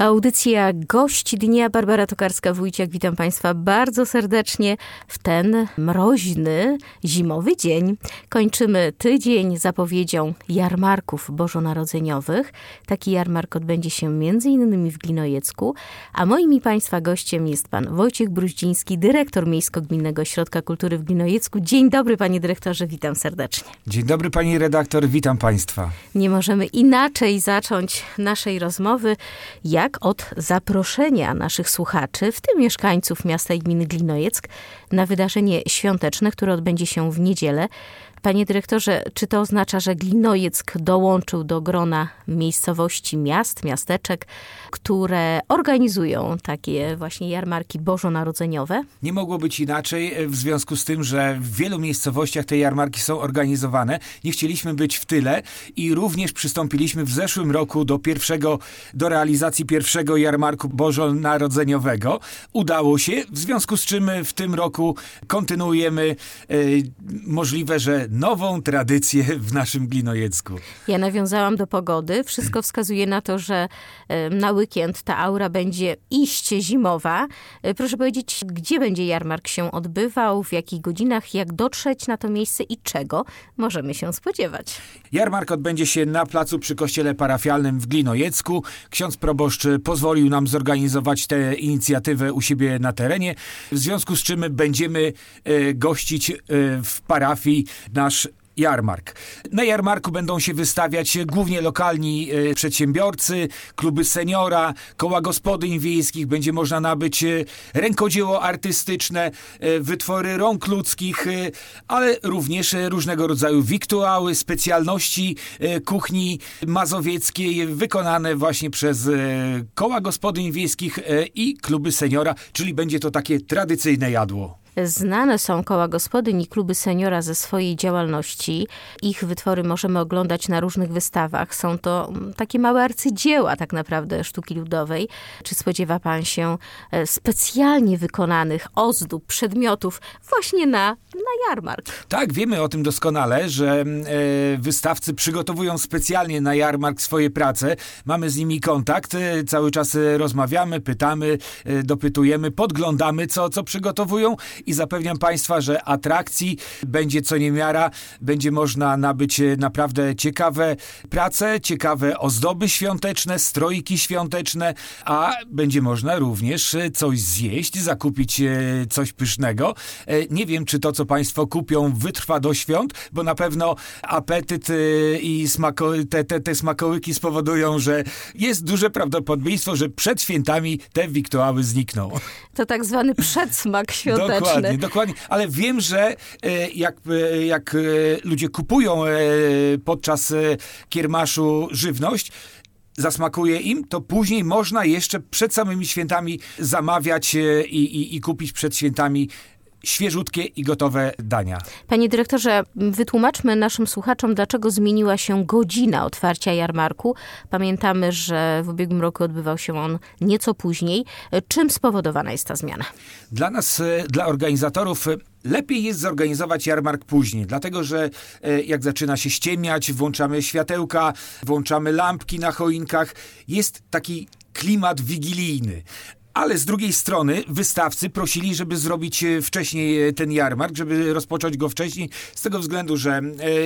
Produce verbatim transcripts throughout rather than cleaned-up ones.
Audycja Gość Dnia. Barbara Tokarska-Wójciak. Witam Państwa bardzo serdecznie w ten mroźny, zimowy dzień. Kończymy tydzień zapowiedzią jarmarków bożonarodzeniowych. Taki jarmark odbędzie się między innymi w Glinojecku, a moim i Państwa gościem jest pan Wojciech Bruździński, dyrektor Miejsko-Gminnego Ośrodka Kultury w Glinojecku. Dzień dobry, panie dyrektorze, witam serdecznie. Dzień dobry, pani redaktor, witam Państwa. Nie możemy inaczej zacząć naszej rozmowy, jak od zaproszenia naszych słuchaczy, w tym mieszkańców miasta i gminy Glinojeck, na wydarzenie świąteczne, które odbędzie się w niedzielę. Panie dyrektorze, czy to oznacza, że Glinojeck dołączył do grona miejscowości, miast, miasteczek, które organizują takie właśnie jarmarki bożonarodzeniowe? Nie mogło być inaczej w związku z tym, że w wielu miejscowościach te jarmarki są organizowane. Nie chcieliśmy być w tyle i również przystąpiliśmy w zeszłym roku do pierwszego, do realizacji pierwszego jarmarku bożonarodzeniowego. Udało się, w związku z czym w tym roku kontynuujemy e, możliwe, że nową tradycję w naszym Glinojecku. Ja nawiązałam do pogody. Wszystko wskazuje na to, że na weekend ta aura będzie iście zimowa. Proszę powiedzieć, gdzie będzie jarmark się odbywał, w jakich godzinach, jak dotrzeć na to miejsce i czego możemy się spodziewać? Jarmark odbędzie się na placu przy kościele parafialnym w Glinojecku. Ksiądz proboszcz pozwolił nam zorganizować tę inicjatywę u siebie na terenie, w związku z czym będziemy e, gościć e, w parafii nasz jarmark. Na jarmarku będą się wystawiać głównie lokalni e, przedsiębiorcy, kluby seniora, koła gospodyń wiejskich. Będzie można nabyć e, rękodzieło artystyczne, e, wytwory rąk ludzkich, e, ale również e, różnego rodzaju wiktuały, specjalności e, kuchni mazowieckiej wykonane właśnie przez e, koła gospodyń wiejskich e, i kluby seniora, czyli będzie to takie tradycyjne jadło. Znane są koła gospodyń i kluby seniora ze swojej działalności. Ich wytwory możemy oglądać na różnych wystawach. Są to takie małe arcydzieła tak naprawdę sztuki ludowej. Czy spodziewa pan się specjalnie wykonanych ozdób, przedmiotów właśnie na, na jarmark? Tak, wiemy o tym doskonale, że e, wystawcy przygotowują specjalnie na jarmark swoje prace. Mamy z nimi kontakt, e, cały czas rozmawiamy, pytamy, e, dopytujemy, podglądamy, co, co przygotowują. I zapewniam Państwa, że atrakcji będzie co niemiara. Będzie można nabyć naprawdę ciekawe prace, ciekawe ozdoby świąteczne, strojki świąteczne, a będzie można również coś zjeść, zakupić coś pysznego. Nie wiem, czy to, co Państwo kupią, wytrwa do świąt, bo na pewno apetyt i smako- te, te, te smakołyki spowodują, że jest duże prawdopodobieństwo, że przed świętami te wiktuały znikną. To tak zwany przedsmak świąteczny. Dokładnie, dokładnie. Ale wiem, że e, jak, e, jak e, ludzie kupują e, podczas e, kiermaszu żywność, zasmakuje im, to później można jeszcze przed samymi świętami zamawiać e, i, i, i kupić przed świętami świeżutkie i gotowe dania. Panie dyrektorze, wytłumaczmy naszym słuchaczom, dlaczego zmieniła się godzina otwarcia jarmarku. Pamiętamy, że w ubiegłym roku odbywał się on nieco później. Czym spowodowana jest ta zmiana? Dla nas, dla organizatorów, lepiej jest zorganizować jarmark później, dlatego że jak zaczyna się ściemniać, włączamy światełka, włączamy lampki na choinkach, jest taki klimat wigilijny. Ale z drugiej strony wystawcy prosili, żeby zrobić wcześniej ten jarmark, żeby rozpocząć go wcześniej, z tego względu, że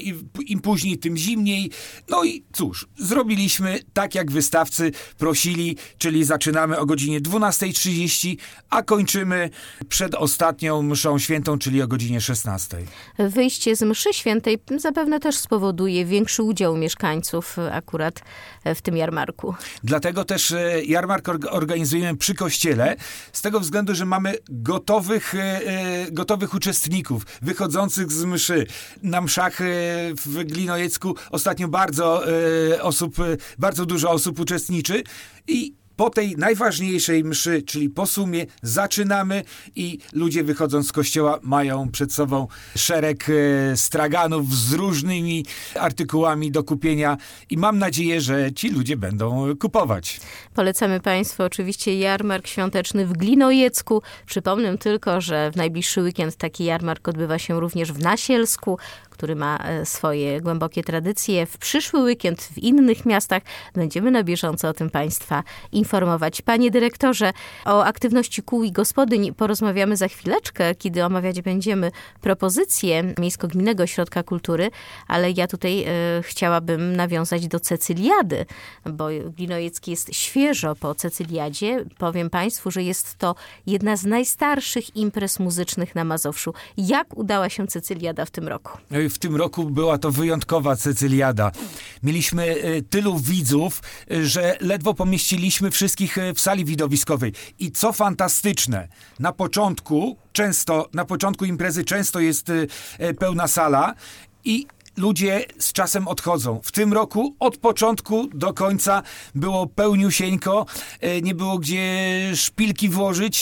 im później, tym zimniej. No i cóż, zrobiliśmy tak, jak wystawcy prosili, czyli zaczynamy o godzinie dwunasta trzydzieści, a kończymy przed ostatnią mszą świętą, czyli o godzinie szesnasta. Wyjście z mszy świętej zapewne też spowoduje większy udział mieszkańców akurat w tym jarmarku. Dlatego też jarmark organizujemy przy kościele, z tego względu, że mamy gotowych, e, gotowych uczestników, wychodzących z mszy. Na mszach e, w Glinojecku ostatnio bardzo e, osób, bardzo dużo osób uczestniczy i po tej najważniejszej mszy, czyli po sumie, zaczynamy i ludzie wychodząc z kościoła mają przed sobą szereg e, straganów z różnymi artykułami do kupienia i mam nadzieję, że ci ludzie będą kupować. Polecamy Państwu oczywiście jarmark świąteczny w Glinojecku. Przypomnę tylko, że w najbliższy weekend taki jarmark odbywa się również w Nasielsku, który ma swoje głębokie tradycje. W przyszły weekend w innych miastach będziemy na bieżąco o tym Państwa informować. Panie dyrektorze, o aktywności kół i gospodyń porozmawiamy za chwileczkę, kiedy omawiać będziemy propozycje Miejsko-Gminnego Ośrodka Kultury, ale ja tutaj e, chciałabym nawiązać do Cecyliady, bo Glinojecki jest świeżo po Cecyliadzie. Powiem Państwu, że jest to jedna z najstarszych imprez muzycznych na Mazowszu. Jak udała się Cecyliada w tym roku? W tym roku była to wyjątkowa Cecyliada. Mieliśmy tylu widzów, że ledwo pomieściliśmy wszystkich w sali widowiskowej. I co fantastyczne, na początku, często, na początku imprezy często jest pełna sala i ludzie z czasem odchodzą. W tym roku od początku do końca było pełniusieńko, nie było gdzie szpilki włożyć,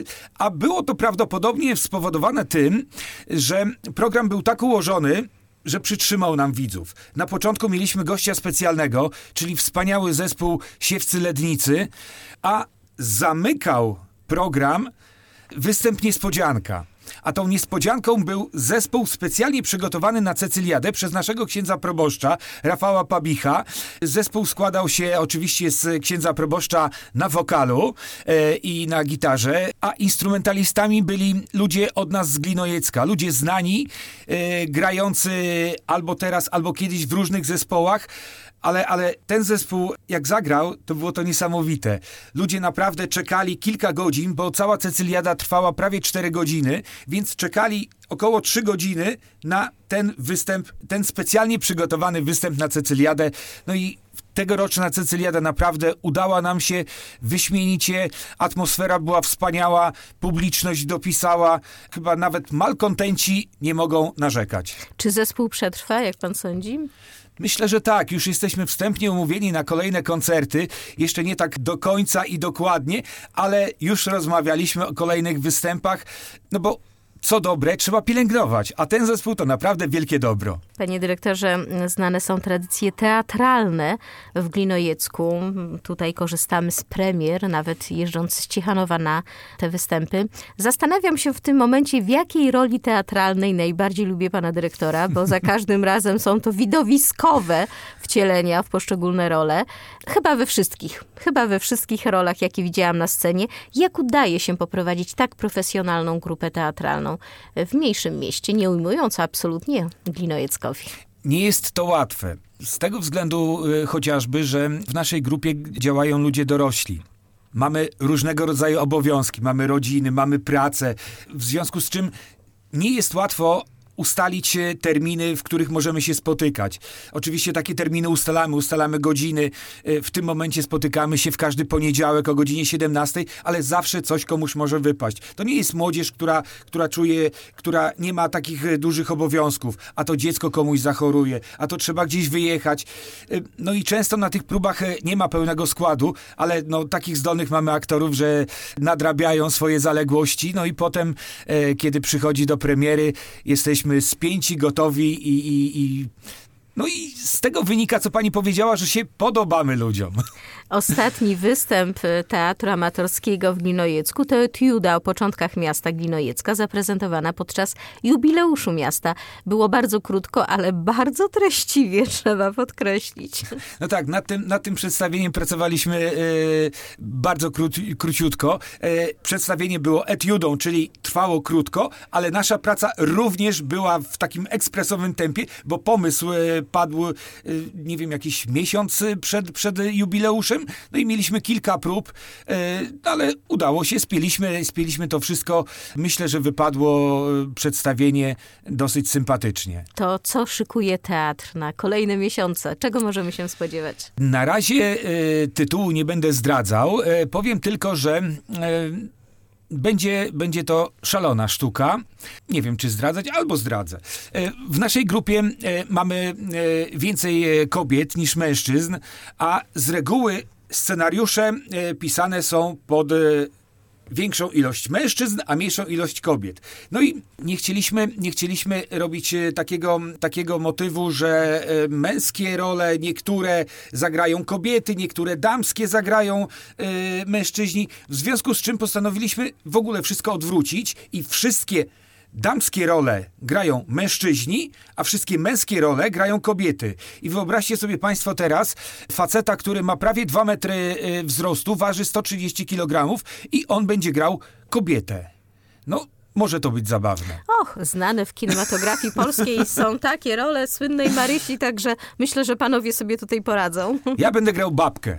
a było to prawdopodobnie spowodowane tym, że program był tak ułożony, że przytrzymał nam widzów. Na początku mieliśmy gościa specjalnego, czyli wspaniały zespół Siewcy Lednicy, a zamykał program występ Niespodzianka. A tą niespodzianką był zespół specjalnie przygotowany na Cecyliadę przez naszego księdza proboszcza, Rafała Pabicha. Zespół składał się oczywiście z księdza proboszcza na wokalu e, i na gitarze, a instrumentalistami byli ludzie od nas z Glinojecka, ludzie znani, e, grający albo teraz, albo kiedyś w różnych zespołach. Ale, ale ten zespół, jak zagrał, to było to niesamowite. Ludzie naprawdę czekali kilka godzin, bo cała Cecyliada trwała prawie cztery godziny, więc czekali około trzy godziny na ten występ, ten specjalnie przygotowany występ na Cecyliadę. No i tegoroczna Cecyliada naprawdę udała nam się wyśmienicie. Atmosfera była wspaniała, publiczność dopisała. Chyba nawet malkontenci nie mogą narzekać. Czy zespół przetrwa, jak pan sądzi? Myślę, że tak. Już jesteśmy wstępnie umówieni na kolejne koncerty. Jeszcze nie tak do końca i dokładnie, ale już rozmawialiśmy o kolejnych występach, no bo co dobre trzeba pielęgnować, a ten zespół to naprawdę wielkie dobro. Panie dyrektorze, znane są tradycje teatralne w Glinojecku. Tutaj korzystamy z premier, nawet jeżdżąc z Ciechanowa na te występy. Zastanawiam się w tym momencie, w jakiej roli teatralnej najbardziej lubię pana dyrektora, bo za każdym razem są to widowiskowe wcielenia w poszczególne role. Chyba we wszystkich, chyba we wszystkich rolach, jakie widziałam na scenie. Jak udaje się poprowadzić tak profesjonalną grupę teatralną w mniejszym mieście, nie ujmując absolutnie Glinojeckowi? Nie jest to łatwe. Z tego względu y, chociażby, że w naszej grupie działają ludzie dorośli. Mamy różnego rodzaju obowiązki, mamy rodziny, mamy pracę, w związku z czym nie jest łatwo ustalić terminy, w których możemy się spotykać. Oczywiście takie terminy ustalamy, ustalamy godziny. W tym momencie spotykamy się w każdy poniedziałek o godzinie siedemnastej, ale zawsze coś komuś może wypaść. To nie jest młodzież, która, która czuje, która nie ma takich dużych obowiązków, a to dziecko komuś zachoruje, a to trzeba gdzieś wyjechać. No i często na tych próbach nie ma pełnego składu, ale no, takich zdolnych mamy aktorów, że nadrabiają swoje zaległości, no i potem, e, kiedy przychodzi do premiery, jesteśmy spięci, gotowi i, i, i no i z tego wynika, co pani powiedziała, że się podobamy ludziom. Ostatni występ Teatru Amatorskiego w Glinojecku to etiuda o początkach miasta Glinojecka, zaprezentowana podczas jubileuszu miasta. Było bardzo krótko, ale bardzo treściwie, trzeba podkreślić. No tak, nad tym, nad tym przedstawieniem pracowaliśmy e, bardzo krót, króciutko. E, przedstawienie było etiudą, czyli trwało krótko, ale nasza praca również była w takim ekspresowym tempie, bo pomysł e, padł, e, nie wiem, jakiś miesiąc przed, przed jubileuszem. No i mieliśmy kilka prób, ale udało się, spieliśmy, spieliśmy to wszystko. Myślę, że wypadło przedstawienie dosyć sympatycznie. To co szykuje teatr na kolejne miesiące? Czego możemy się spodziewać? Na razie tytułu nie będę zdradzał. Powiem tylko, że Będzie, będzie to szalona sztuka. Nie wiem, czy zdradzać, albo zdradzę. W naszej grupie mamy więcej kobiet niż mężczyzn, a z reguły scenariusze pisane są pod większą ilość mężczyzn, a mniejszą ilość kobiet. No i nie chcieliśmy, nie chcieliśmy robić takiego, takiego motywu, że męskie role niektóre zagrają kobiety, niektóre damskie zagrają y, mężczyźni, w związku z czym postanowiliśmy w ogóle wszystko odwrócić i wszystkie damskie role grają mężczyźni, a wszystkie męskie role grają kobiety. I wyobraźcie sobie państwo teraz faceta, który ma prawie dwa metry wzrostu, waży sto trzydzieści kilogramów i on będzie grał kobietę. No, może to być zabawne. Och, znane w kinematografii polskiej są takie role słynnej Marysi, także myślę, że panowie sobie tutaj poradzą. Ja będę grał babkę.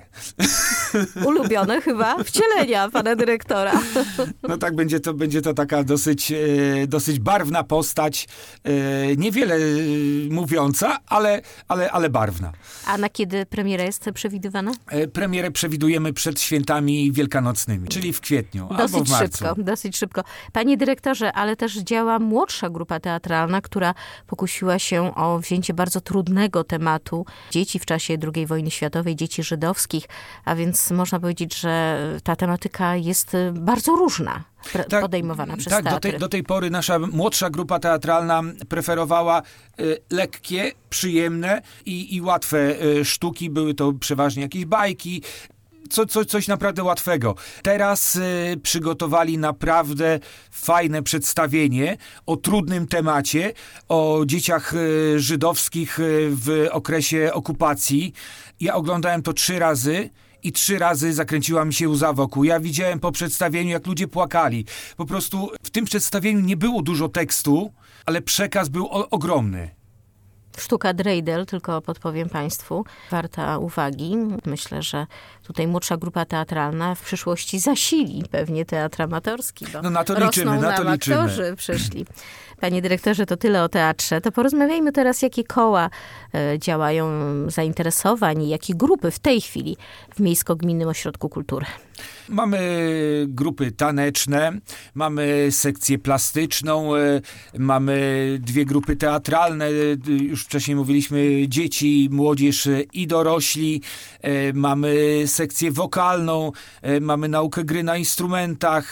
Ulubione chyba wcielenia pana dyrektora. No tak, będzie to, będzie to taka dosyć, e, dosyć barwna postać, e, niewiele mówiąca, ale, ale, ale barwna. A na kiedy premiera jest przewidywana? E, premierę przewidujemy przed świętami wielkanocnymi, czyli w kwietniu dosyć albo w marcu. Szybko, dosyć szybko. Panie dyrektorze, ale też działa młodsza grupa teatralna, która pokusiła się o wzięcie bardzo trudnego tematu dzieci w czasie drugiej wojny światowej, dzieci żydowskich, a więc można powiedzieć, że ta tematyka jest bardzo różna, tak, podejmowana przez tak, teatry. Do tej, do tej pory nasza młodsza grupa teatralna preferowała y, lekkie, przyjemne i, i łatwe y, sztuki. Były to przeważnie jakieś bajki, Co, co, coś naprawdę łatwego. Teraz y, przygotowali naprawdę fajne przedstawienie o trudnym temacie, o dzieciach y, żydowskich y, w okresie okupacji. Ja oglądałem to trzy razy i trzy razy zakręciła mi się łza wokół. Ja widziałem po przedstawieniu, jak ludzie płakali. Po prostu w tym przedstawieniu nie było dużo tekstu, ale przekaz był o, ogromny. Sztuka dreidel, tylko podpowiem państwu, warta uwagi. Myślę, że tutaj młodsza grupa teatralna w przyszłości zasili pewnie teatr amatorski, bo no na to liczymy, na to liczymy. Aktorzy przyszli. Panie dyrektorze, to tyle o teatrze. To porozmawiajmy teraz, jakie koła e, działają zainteresowań i jakie grupy w tej chwili w Miejsko-Gminnym Ośrodku Kultury. Mamy grupy taneczne, mamy sekcję plastyczną, mamy dwie grupy teatralne, już wcześniej mówiliśmy dzieci, młodzież i dorośli, mamy sekcję wokalną, mamy naukę gry na instrumentach,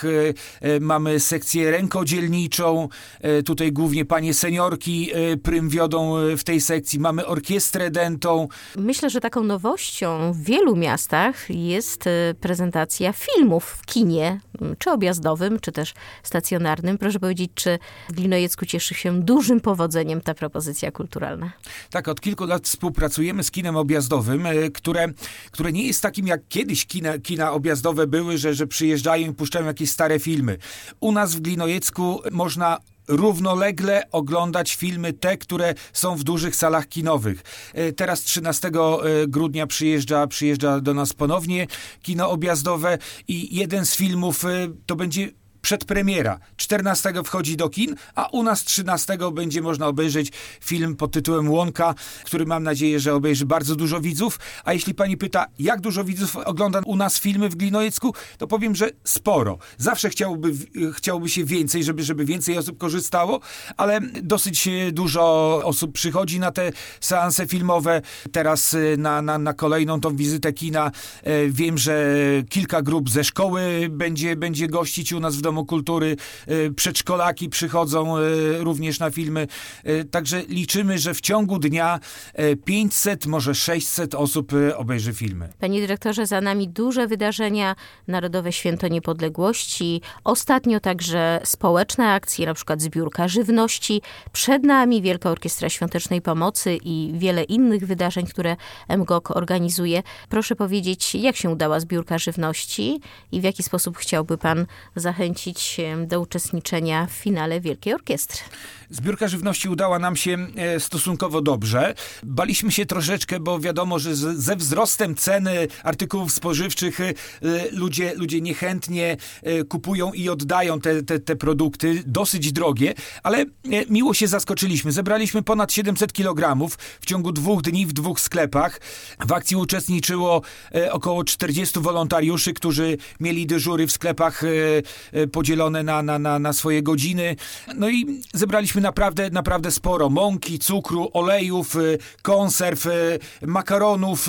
mamy sekcję rękodzielniczą, tutaj głównie panie seniorki prym wiodą w tej sekcji, mamy orkiestrę dentą. Myślę, że taką nowością w wielu miastach jest prezentacja filmów w kinie, czy objazdowym, czy też stacjonarnym. Proszę powiedzieć, czy w Glinojecku cieszy się dużym powodzeniem ta propozycja kulturalna? Tak, od kilku lat współpracujemy z kinem objazdowym, które, które nie jest takim jak kiedyś kina, kina objazdowe były, że, że przyjeżdżają i puszczają jakieś stare filmy. U nas w Glinojecku można równolegle oglądać filmy te, które są w dużych salach kinowych. Teraz trzynastego grudnia przyjeżdża, przyjeżdża do nas ponownie kino objazdowe i jeden z filmów to będzie przedpremiera. czternastego wchodzi do kin, a u nas trzynastego będzie można obejrzeć film pod tytułem Łąka, który mam nadzieję, że obejrzy bardzo dużo widzów. A jeśli pani pyta, jak dużo widzów ogląda u nas filmy w Glinojecku, to powiem, że sporo. Zawsze chciałoby, chciałoby się więcej, żeby, żeby więcej osób korzystało, ale dosyć dużo osób przychodzi na te seanse filmowe. Teraz na, na, na kolejną tą wizytę kina wiem, że kilka grup ze szkoły będzie, będzie gościć u nas w Domu Kultury, przedszkolaki przychodzą również na filmy, także liczymy, że w ciągu dnia pięćset, może sześćset osób obejrzy filmy. Panie dyrektorze, za nami duże wydarzenia, Narodowe Święto Niepodległości, ostatnio także społeczne akcje, na przykład zbiórka żywności, przed nami Wielka Orkiestra Świątecznej Pomocy i wiele innych wydarzeń, które M G O K organizuje. Proszę powiedzieć, jak się udała zbiórka żywności i w jaki sposób chciałby pan zachęcić do uczestniczenia w finale Wielkiej Orkiestry? Zbiórka żywności udała nam się stosunkowo dobrze. Baliśmy się troszeczkę, bo wiadomo, że ze wzrostem ceny artykułów spożywczych ludzie, ludzie niechętnie kupują i oddają te, te, te produkty, dosyć drogie, ale miło się zaskoczyliśmy. Zebraliśmy ponad siedemset kilogramów w ciągu dwóch dni w dwóch sklepach. W akcji uczestniczyło około czterdziestu wolontariuszy, którzy mieli dyżury w sklepach podzielone na, na, na, na swoje godziny. No i zebraliśmy naprawdę, naprawdę sporo mąki, cukru, olejów, konserw, makaronów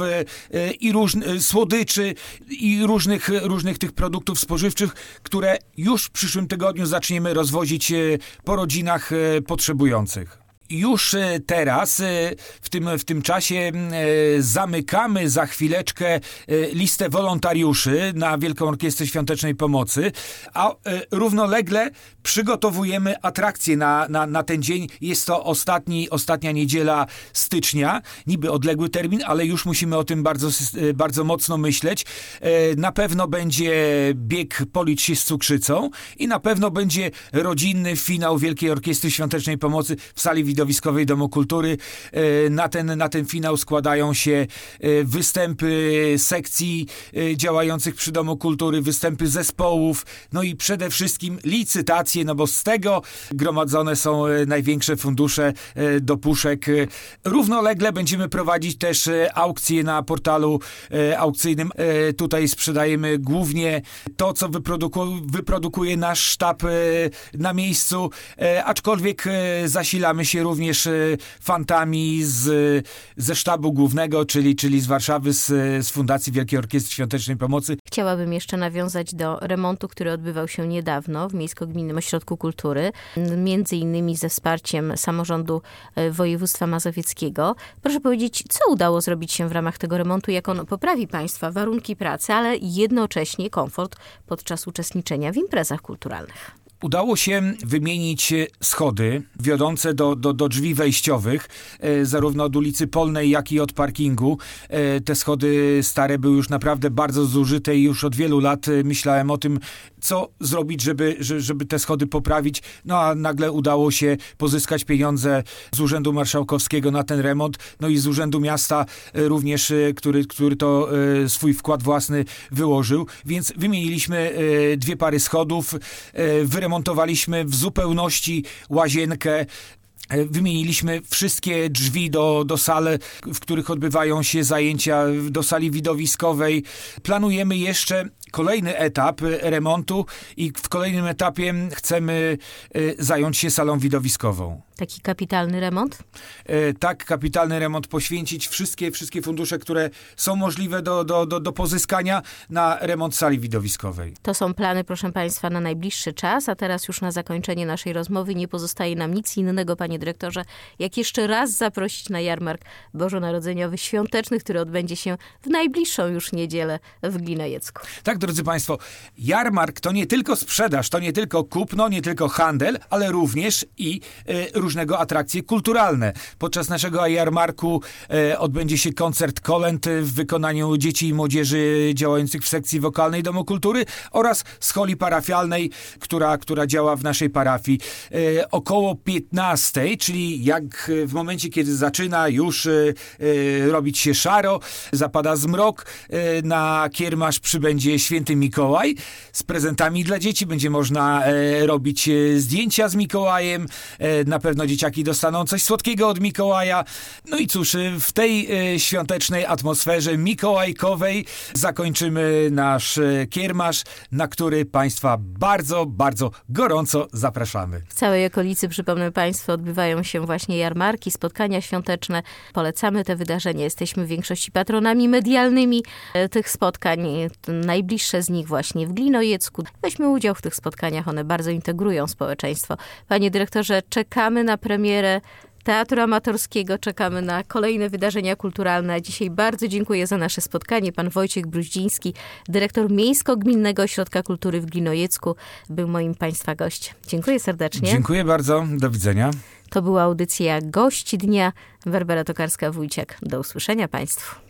i różnych słodyczy i różnych, różnych tych produktów spożywczych, które już w przyszłym tygodniu zaczniemy rozwozić po rodzinach potrzebujących. Już teraz, w tym, w tym czasie zamykamy za chwileczkę listę wolontariuszy na Wielką Orkiestrę Świątecznej Pomocy, a równolegle przygotowujemy atrakcje na, na, na ten dzień. Jest to ostatni, ostatnia niedziela stycznia, niby odległy termin, ale już musimy o tym bardzo, bardzo mocno myśleć. Na pewno będzie bieg Policz się z cukrzycą i na pewno będzie rodzinny finał Wielkiej Orkiestry Świątecznej Pomocy w sali widowiskowej Domu Kultury. Na ten, na ten finał składają się występy sekcji działających przy Domu Kultury, występy zespołów, no i przede wszystkim licytacje, no bo z tego gromadzone są największe fundusze do puszek. Równolegle będziemy prowadzić też aukcje na portalu aukcyjnym. Tutaj sprzedajemy głównie to, co wyproduku- wyprodukuje nasz sztab na miejscu, aczkolwiek zasilamy się również fantami z, ze sztabu głównego, czyli, czyli z Warszawy, z, z Fundacji Wielkiej Orkiestry Świątecznej Pomocy. Chciałabym jeszcze nawiązać do remontu, który odbywał się niedawno w Miejsko-Gminnym Ośrodku Kultury, między innymi ze wsparciem samorządu województwa mazowieckiego. Proszę powiedzieć, co udało zrobić się w ramach tego remontu, jak on poprawi Państwa warunki pracy, ale jednocześnie komfort podczas uczestniczenia w imprezach kulturalnych? Udało się wymienić schody wiodące do, do, do drzwi wejściowych, e, zarówno od ulicy Polnej, jak i od parkingu. E, te schody stare były już naprawdę bardzo zużyte i już od wielu lat myślałem o tym, co zrobić, żeby, żeby te schody poprawić. No a nagle udało się pozyskać pieniądze z Urzędu Marszałkowskiego na ten remont, no i z Urzędu Miasta również, który, który to e, swój wkład własny wyłożył. Więc wymieniliśmy e, dwie pary schodów, e, wyremontowaliśmy w zupełności łazienkę, wymieniliśmy wszystkie drzwi do, do sal, w których odbywają się zajęcia, do sali widowiskowej. Planujemy jeszcze kolejny etap remontu i w kolejnym etapie chcemy zająć się salą widowiskową. Taki kapitalny remont? E, tak, kapitalny remont, poświęcić wszystkie, wszystkie fundusze, które są możliwe do, do, do, do pozyskania na remont sali widowiskowej. To są plany, proszę Państwa, na najbliższy czas, a teraz już na zakończenie naszej rozmowy nie pozostaje nam nic innego, panie dyrektorze, jak jeszcze raz zaprosić na jarmark bożonarodzeniowy świąteczny, który odbędzie się w najbliższą już niedzielę w Glinojecku. Tak, drodzy Państwo, jarmark to nie tylko sprzedaż, to nie tylko kupno, nie tylko handel, ale również i y, różnego atrakcje kulturalne. Podczas naszego jarmarku e, odbędzie się koncert kolęd w wykonaniu dzieci i młodzieży działających w sekcji wokalnej Domu Kultury oraz scholi parafialnej, która, która działa w naszej parafii. E, około piętnastej, czyli jak w momencie, kiedy zaczyna już e, e, robić się szaro, zapada zmrok, e, na kiermasz przybędzie Święty Mikołaj z prezentami dla dzieci. Będzie można e, robić e, zdjęcia z Mikołajem. E, na pewno No dzieciaki dostaną coś słodkiego od Mikołaja. No i cóż, w tej e, świątecznej atmosferze mikołajkowej zakończymy nasz e, kiermasz, na który Państwa bardzo, bardzo gorąco zapraszamy. W całej okolicy, przypomnę Państwu, odbywają się właśnie jarmarki, spotkania świąteczne. Polecamy te wydarzenia. Jesteśmy w większości patronami medialnymi e, tych spotkań. Najbliższe z nich właśnie w Glinojecku. Weźmy udział w tych spotkaniach. One bardzo integrują społeczeństwo. Panie dyrektorze, czekamy na premierę Teatru Amatorskiego, czekamy na kolejne wydarzenia kulturalne. A dzisiaj bardzo dziękuję za nasze spotkanie. Pan Wojciech Bruździński, dyrektor Miejsko-Gminnego Ośrodka Kultury w Glinojecku, był moim Państwa gościem. Dziękuję serdecznie. Dziękuję bardzo. Do widzenia. To była audycja Gość Dnia. Barbara Tokarska-Wójciak. Do usłyszenia Państwu.